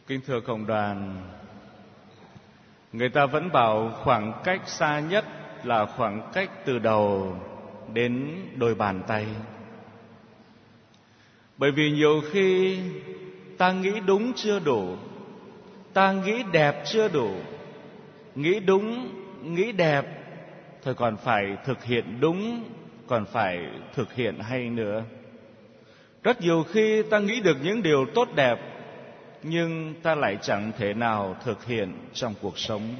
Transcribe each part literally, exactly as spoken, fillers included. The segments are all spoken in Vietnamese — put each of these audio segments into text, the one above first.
Kính thưa cộng đoàn, người ta vẫn bảo khoảng cách xa nhất là khoảng cách từ đầu đến đôi bàn tay. Bởi vì nhiều khi ta nghĩ đúng chưa đủ, ta nghĩ đẹp chưa đủ, nghĩ đúng, nghĩ đẹp, thôi còn phải thực hiện đúng, còn phải thực hiện hay nữa. Rất nhiều khi ta nghĩ được những điều tốt đẹp, nhưng ta lại chẳng thể nào thực hiện trong cuộc sống.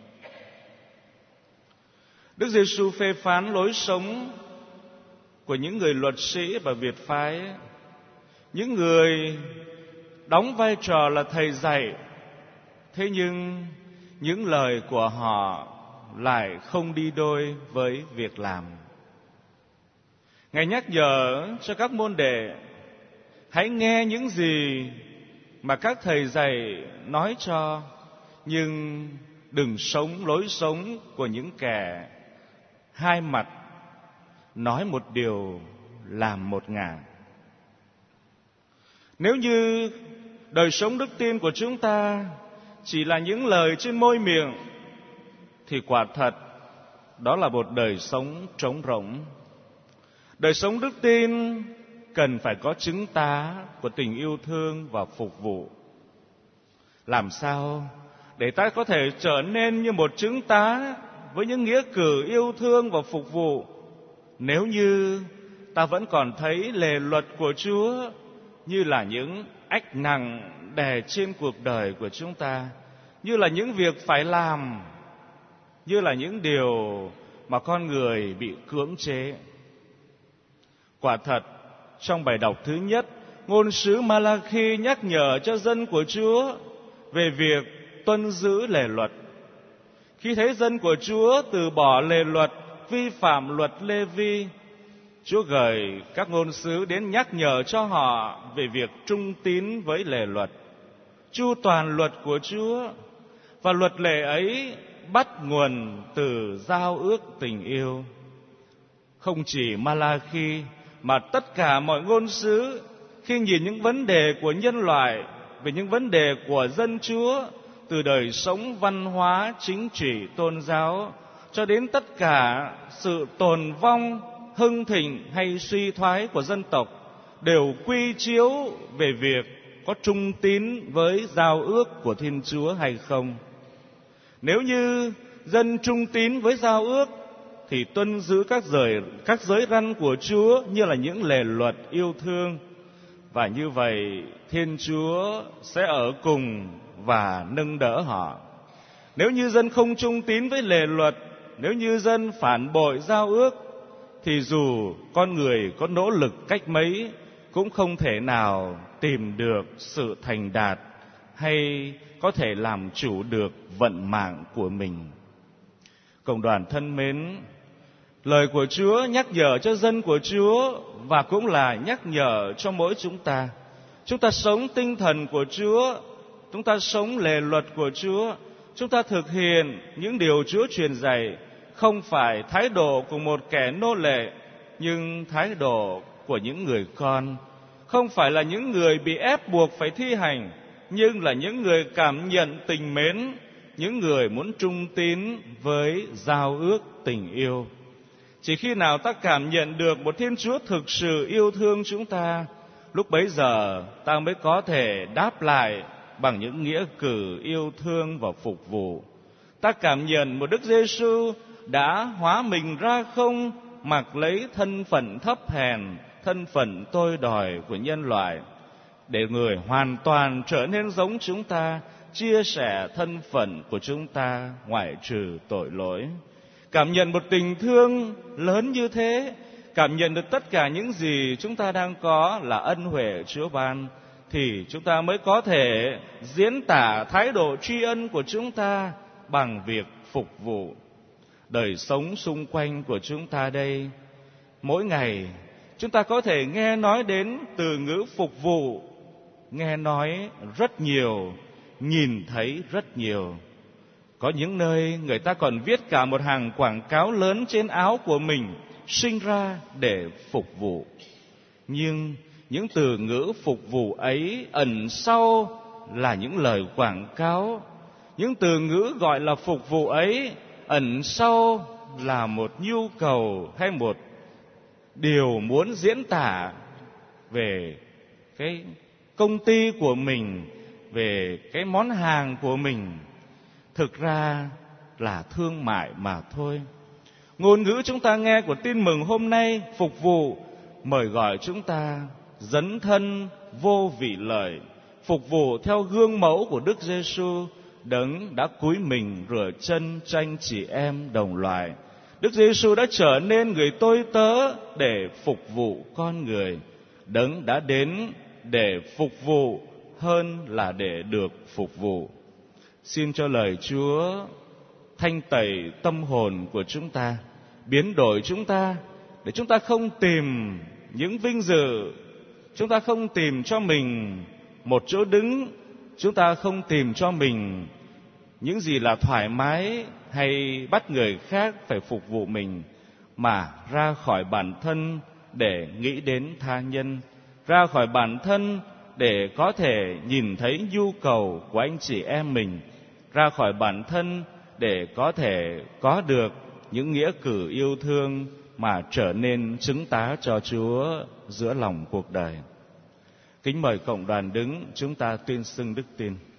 Đức Giêsu phê phán lối sống của những người luật sĩ và biệt phái, những người đóng vai trò là thầy dạy, thế nhưng những lời của họ lại không đi đôi với việc làm. Ngài nhắc nhở cho các môn đệ hãy nghe những gì mà các thầy dạy nói cho, nhưng đừng sống lối sống của những kẻ hai mặt, nói một điều làm một ngả. Nếu như đời sống đức tin của chúng ta chỉ là những lời trên môi miệng, thì quả thật đó là một đời sống trống rỗng. Đời sống đức tin cần phải có chứng tá của tình yêu thương và phục vụ. Làm sao để ta có thể trở nên như một chứng tá với những nghĩa cử yêu thương và phục vụ, nếu như ta vẫn còn thấy lề luật của Chúa như là những ách nặng đè trên cuộc đời của chúng ta, như là những việc phải làm, như là những điều mà con người bị cưỡng chế. Quả thật, trong bài đọc thứ nhất, ngôn sứ Ma-la-khi nhắc nhở cho dân của Chúa về việc tuân giữ lề luật. Khi thấy dân của Chúa từ bỏ lề luật, vi phạm luật Lê-vi, Chúa gửi các ngôn sứ đến nhắc nhở cho họ về việc trung tín với lề luật, chu toàn luật của Chúa. Và luật lệ ấy bắt nguồn từ giao ước tình yêu. Không chỉ Ma-la-khi mà tất cả mọi ngôn sứ khi nhìn những vấn đề của nhân loại, về những vấn đề của dân Chúa, từ đời sống văn hóa, chính trị, tôn giáo, cho đến tất cả sự tồn vong, hưng thịnh hay suy thoái của dân tộc, đều quy chiếu về việc có trung tín với giao ước của Thiên Chúa hay không. Nếu như dân trung tín với giao ước, thì tuân giữ các giới, các giới răn của Chúa như là những lề luật yêu thương. Và như vậy, Thiên Chúa sẽ ở cùng và nâng đỡ họ. Nếu như dân không trung tín với lề luật, nếu như dân phản bội giao ước, thì dù con người có nỗ lực cách mấy, cũng không thể nào tìm được sự thành đạt hay có thể làm chủ được vận mạng của mình. Cộng đoàn thân mến, lời của Chúa nhắc nhở cho dân của Chúa và cũng là nhắc nhở cho mỗi chúng ta. Chúng ta sống tinh thần của Chúa, chúng ta sống lề luật của Chúa, chúng ta thực hiện những điều Chúa truyền dạy, không phải thái độ của một kẻ nô lệ, nhưng thái độ của những người con. Không phải là những người bị ép buộc phải thi hành, nhưng là những người cảm nhận tình mến, những người muốn trung tín với giao ước tình yêu. Chỉ khi nào ta cảm nhận được một Thiên Chúa thực sự yêu thương chúng ta, lúc bấy giờ ta mới có thể đáp lại bằng những nghĩa cử yêu thương và phục vụ. Ta cảm nhận một Đức Giêsu đã hóa mình ra không, mặc lấy thân phận thấp hèn, thân phận tôi đòi của nhân loại, để người hoàn toàn trở nên giống chúng ta, chia sẻ thân phận của chúng ta ngoại trừ tội lỗi. Cảm nhận một tình thương lớn như thế, cảm nhận được tất cả những gì chúng ta đang có là ân huệ Chúa ban, thì chúng ta mới có thể diễn tả thái độ tri ân của chúng ta bằng việc phục vụ. Đời sống xung quanh của chúng ta đây, mỗi ngày chúng ta có thể nghe nói đến từ ngữ phục vụ, nghe nói rất nhiều, nhìn thấy rất nhiều. Có những nơi người ta còn viết cả một hàng quảng cáo lớn trên áo của mình, sinh ra để phục vụ. Nhưng những từ ngữ phục vụ ấy ẩn sau là những lời quảng cáo. Những từ ngữ gọi là phục vụ ấy ẩn sau là một nhu cầu hay một điều muốn diễn tả về cái công ty của mình, về cái món hàng của mình. Thực ra là thương mại mà thôi. Ngôn ngữ chúng ta nghe của tin mừng hôm nay, phục vụ, mời gọi chúng ta dấn thân vô vị lợi, phục vụ theo gương mẫu của Đức Giêsu, đấng đã cúi mình rửa chân cho anh chị em đồng loại. Đức Giêsu đã trở nên người tôi tớ để phục vụ con người. Đấng đã đến để phục vụ hơn là để được phục vụ. Xin cho lời Chúa thanh tẩy tâm hồn của chúng ta, biến đổi chúng ta, để chúng ta không tìm những vinh dự, chúng ta không tìm cho mình một chỗ đứng, chúng ta không tìm cho mình những gì là thoải mái hay bắt người khác phải phục vụ mình, mà ra khỏi bản thân để nghĩ đến tha nhân, ra khỏi bản thân để có thể nhìn thấy nhu cầu của anh chị em mình, ra khỏi bản thân để có thể có được những nghĩa cử yêu thương mà trở nên chứng tá cho Chúa giữa lòng cuộc đời. Kính mời cộng đoàn đứng, chúng ta tuyên xưng đức tin.